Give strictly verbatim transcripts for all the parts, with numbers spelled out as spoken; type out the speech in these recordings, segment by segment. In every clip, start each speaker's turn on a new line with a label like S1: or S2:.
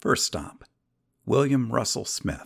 S1: First stop, William Russell Smith.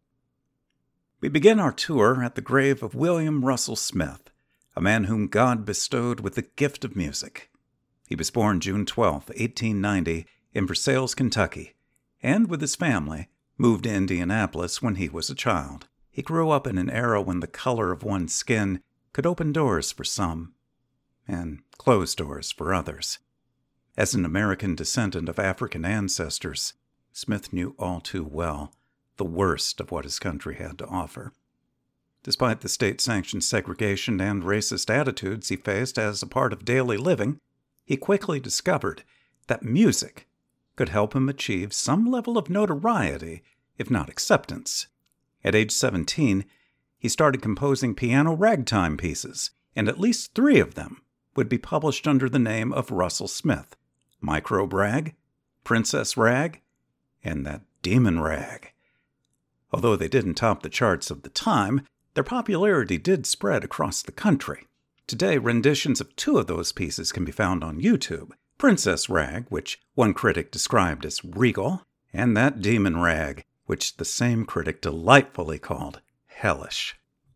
S1: We begin our tour at the grave of William Russell Smith, a man whom God bestowed with the gift of music. He was born June twelfth, eighteen ninety, in Versailles, Kentucky, and with his family moved to Indianapolis when he was a child. He grew up in an era when the color of one's skin could open doors for some, and close doors for others. As an American descendant of African ancestors, Smith knew all too well the worst of what his country had to offer. Despite the state-sanctioned segregation and racist attitudes he faced as a part of daily living, he quickly discovered that music could help him achieve some level of notoriety, if not acceptance. At age seventeen, he started composing piano ragtime pieces, and at least three of them would be published under the name of Russell Smith: Microbe Rag, Princess Rag, and that Demon Rag. Although they didn't top the charts of the time, their popularity did spread across the country. Today, renditions of two of those pieces can be found on YouTube: Princess Rag, which one critic described as regal, and that Demon Rag, which the same critic delightfully called hellish.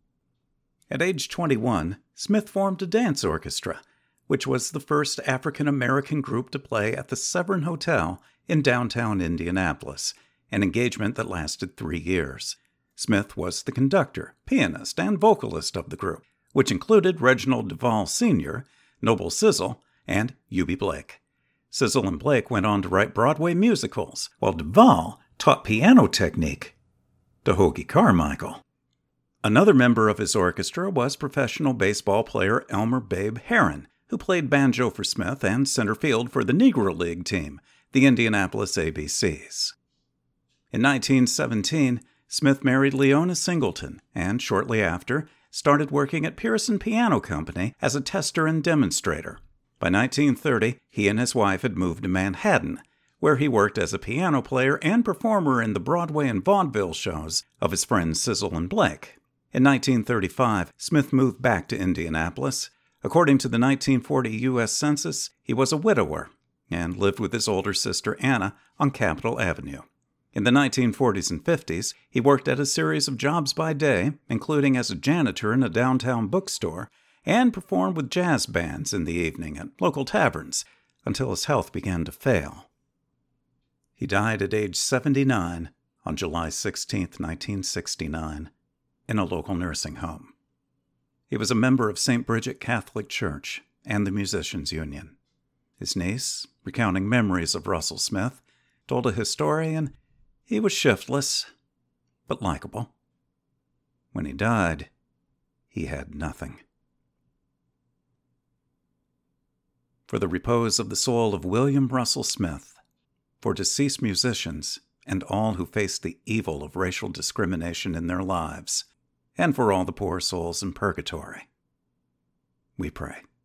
S1: At age twenty-one, Smith formed a dance orchestra, which was the first African-American group to play at the Severn Hotel in downtown Indianapolis, an engagement that lasted three years. Smith was the conductor, pianist, and vocalist of the group, which included Reginald Duvall Senior, Noble Sizzle, and Eubie Blake. Sizzle and Blake went on to write Broadway musicals, while Duvall taught piano technique to Hoagy Carmichael. Another member of his orchestra was professional baseball player Elmer Babe Herron, who played banjo for Smith and center field for the Negro League team, the Indianapolis A B Cs. In nineteen seventeen, Smith married Leona Singleton and, shortly after, started working at Pearson Piano Company as a tester and demonstrator. By nineteen thirty, he and his wife had moved to Manhattan, where he worked as a piano player and performer in the Broadway and vaudeville shows of his friends Sizzle and Blake. In nineteen thirty-five, Smith moved back to Indianapolis. According to the nineteen forty U S Census, he was a widower and lived with his older sister Anna on Capitol Avenue. In the nineteen forties and fifties, he worked at a series of jobs by day, including as a janitor in a downtown bookstore, and performed with jazz bands in the evening at local taverns until his health began to fail. He died at age seventy-nine on July sixteenth, nineteen sixty-nine, in a local nursing home. He was a member of Saint Bridget Catholic Church and the Musicians Union. His niece, recounting memories of Russell Smith, told a historian he was shiftless, but likable. When he died, he had nothing. For the repose of the soul of William Russell Smith, for deceased musicians and all who faced the evil of racial discrimination in their lives, and for all the poor souls in purgatory, we pray.